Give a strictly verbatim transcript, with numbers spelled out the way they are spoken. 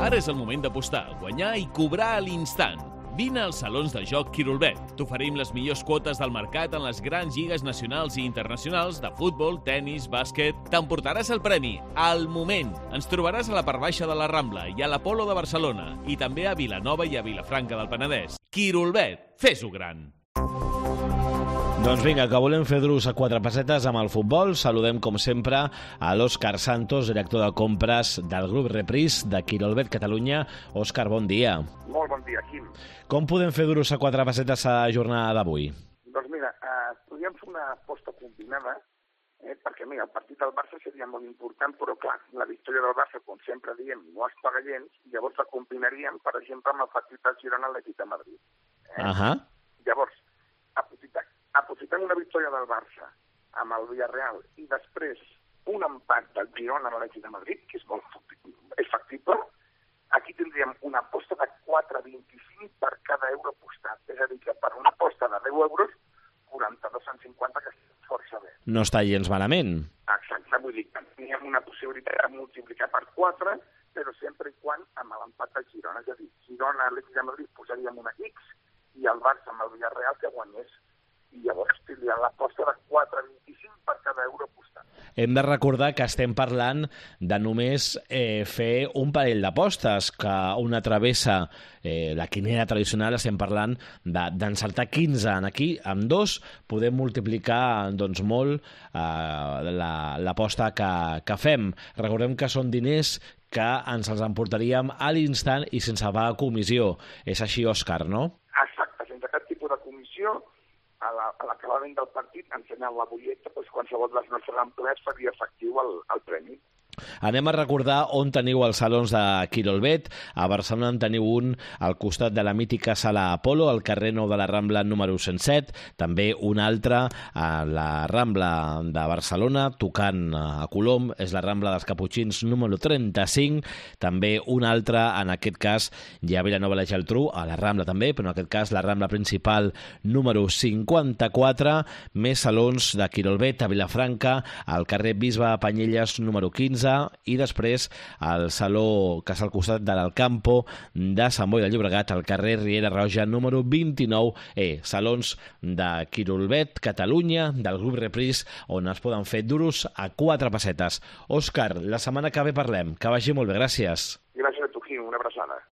Ara és el moment d'apostar, guanyar i cobrar a l'instant. Vine als salons de joc Quirolbet. T'oferim les millors quotes del mercat en les grans lligues nacionals i internacionals de futbol, tennis, bàsquet. T'emportaràs el premi al moment. Ens trobaràs a la part baixa de la Rambla i a l'Apolo de Barcelona i també a Vilanova i a Vilafranca del Penedès. Quirolbet, fes-ho gran. Doncs vinga, que volem fer drus a quatre pessetes amb el futbol. Saludem, com sempre, a l'Òscar Santos, director de compres del grup Reprise de Quirolbet Catalunya. Òscar, bon dia. Molt bon dia, Quim. Com podem fer drus a quatre pessetes a la jornada d'avui? Doncs mira, eh, podríem fer una aposta combinada, eh, perquè mira, el partit del Barça seria molt important, però clar, la victòria del Barça, com sempre diem, no es paga gens, i llavors la combinaríem, per exemple, amb el partit del Girona a l'Atlètic de Madrid. Eh? Uh -huh. Llavors, aprofitar aprofitant una victòria del Barça amb el Villarreal i després un empat del Girona a l'Atlètic de Madrid, que és molt és factible, aquí tindríem una aposta de quatre coma vint-i-cinc per cada euro apostat. És a dir, que per una aposta de deu euros, quaranta-dos coma cinquanta, que és força bé. No està gens malament. Exacte, vull dir que teníem una possibilitat de multiplicar per quatre, però sempre i quan amb l'empat del Girona. És a dir, Girona a l'Atlètic de Madrid posaríem una X i el Barça amb el Villarreal que guanyés. I llavors tindria l'aposta de quatre coma vint-i-cinc per cada euro apostat. Hem de recordar que estem parlant de només eh, fer un parell d'apostes, que una travessa eh, la quinera tradicional, estem parlant d'encertar quinze. En aquí, amb dos, podem multiplicar doncs, molt eh, l'aposta que, que fem. Recordem que són diners que ens els emportaríem a l'instant i sense pagar comissió. És així, Òscar, no? Exacte, sense cap tipus de comissió. A l'acabament del partit, ensenyant la butlleta, doncs qualsevol dels nostres empleats faria efectiu el, el premi. Anem a recordar on teniu els salons de Quirolbet. A Barcelona en teniu un al costat de la mítica sala Apolo, al carrer Nou de la Rambla número cent set. També un altre a la Rambla de Barcelona, tocant a Colom, és la Rambla dels Caputxins número trenta-cinc. També un altre, en aquest cas, ja a Vilanova i la Geltrú, a la Rambla també, però en aquest cas la Rambla principal número cinquanta-quatre. Més salons de Quirolbet a Vilafranca, al carrer Bisbe Panyelles número quinze, i després al saló que és al costat de l'Alcampo de Sant Boi de Llobregat, al carrer Riera Roja número vint-i-nou E. Salons de Quirolbet Catalunya, del grup Reprise, on es poden fer duros a quatre pessetes. Òscar, la setmana que ve parlem. Que vagi molt bé, gràcies. Gràcies a tu, Quim, una abraçada.